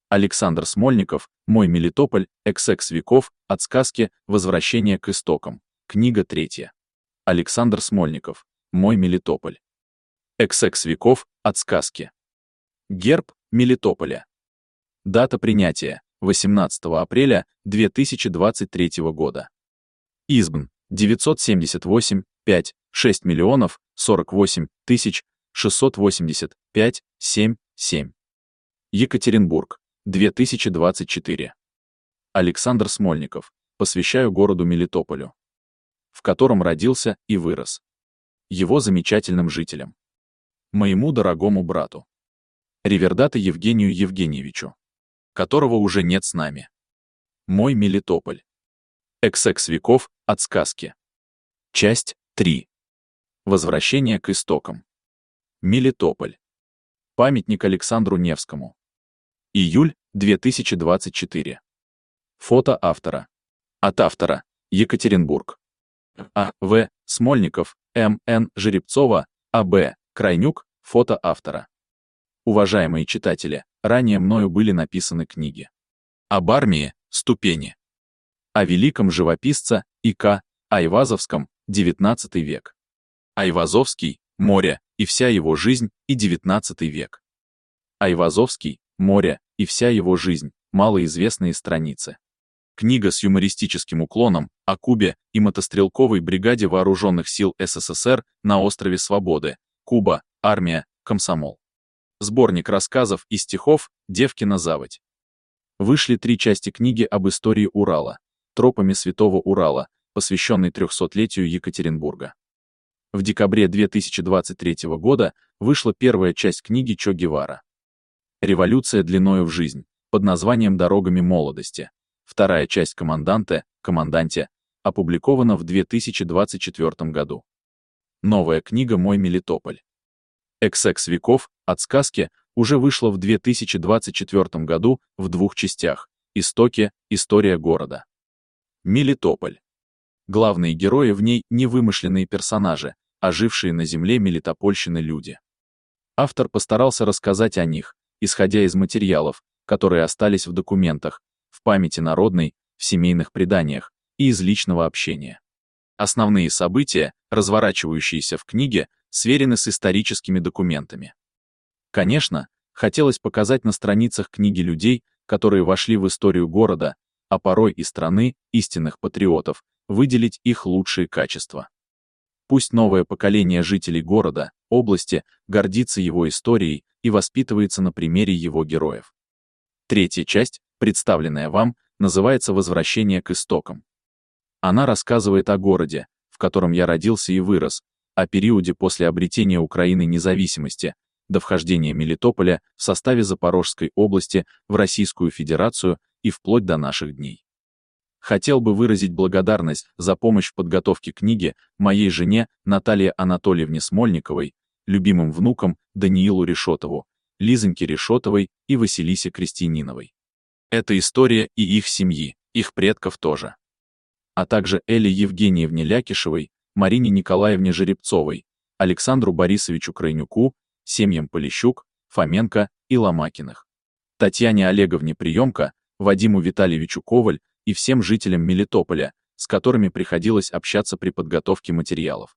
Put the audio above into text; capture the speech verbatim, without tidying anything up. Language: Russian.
Александр Смольников, «Мой Мелитополь. Экс-экс веков. От сказки «Возвращение к истокам». Книга третья. Александр Смольников, «Мой Мелитополь. Экс-экс веков. От сказки». Герб Мелитополя. Дата принятия — восемнадцатого апреля две тысячи двадцать третьего года. Избн девятьсот семьдесят восемь пять шесть миллионов сорок восемь тысяч шестьсот восемьдесят пять семь семь. Екатеринбург, две тысячи двадцать четыре. Александр Смольников, посвящаю городу Мелитополю, в котором родился и вырос. Его замечательным жителям. Моему дорогому брату. Ревердата Евгению Евгеньевичу, которого уже нет с нами. Мой Мелитополь. Экс-экс веков. От сказки. Часть три. Возвращение к истокам. Мелитополь. Памятник Александру Невскому. Июль две тысячи двадцать четыре. Фото автора. От автора. Екатеринбург. А. В. Смольников, М. Н. Жеребцова, А. Б. Крайнюк. Фото автора. Уважаемые читатели, ранее мною были написаны книги об армии, ступени, о великом живописце И К Айвазовском, девятнадцатый век, Айвазовский, море и вся его жизнь и девятнадцатый век. Айвазовский, море и вся его жизнь, малоизвестные страницы. Книга с юмористическим уклоном о Кубе и мотострелковой бригаде вооруженных сил СССР на острове Свободы, Куба, армия, комсомол. Сборник рассказов и стихов «Девкина заводь». Вышли три части книги об истории Урала, тропами Святого Урала, посвященной трехсотлетию Екатеринбурга. В декабре две тысячи двадцать третьего года вышла первая часть книги Че Гевара. Революция длиною в жизнь, под названием «Дорогами молодости». Вторая часть «Команданте», «Команданте» опубликована в две тысячи двадцать четвёртом году. Новая книга «Мой Мелитополь. Экс-экс веков. От сказки» уже вышла в две тысячи двадцать четвёртом году в двух частях: «Истоки. История города». Мелитополь. Главные герои в ней не вымышленные персонажи, а жившие на земле Мелитопольщины люди. Автор постарался рассказать о них, исходя из материалов, которые остались в документах, в памяти народной, в семейных преданиях и из личного общения. Основные события, разворачивающиеся в книге, сверены с историческими документами. Конечно, хотелось показать на страницах книги людей, которые вошли в историю города, а порой и страны, истинных патриотов, выделить их лучшие качества. Пусть новое поколение жителей города, области, гордится его историей и воспитывается на примере его героев. Третья часть, представленная вам, называется «Возвращение к истокам». Она рассказывает о городе, в котором я родился и вырос, о периоде после обретения Украины независимости, до вхождения Мелитополя в составе Запорожской области в Российскую Федерацию и вплоть до наших дней. Хотел бы выразить благодарность за помощь в подготовке книги моей жене Наталье Анатольевне Смольниковой, любимым внукам Даниилу Решетову, Лизоньке Решетовой и Василисе Крестьяниновой. Это история и их семьи, их предков тоже. А также Элле Евгеньевне Лякишевой, Марине Николаевне Жеребцовой, Александру Борисовичу Крайнюку, семьям Полищук, Фоменко и Ломакиных, Татьяне Олеговне Приемко, Вадиму Витальевичу Коваль и всем жителям Мелитополя, с которыми приходилось общаться при подготовке материалов.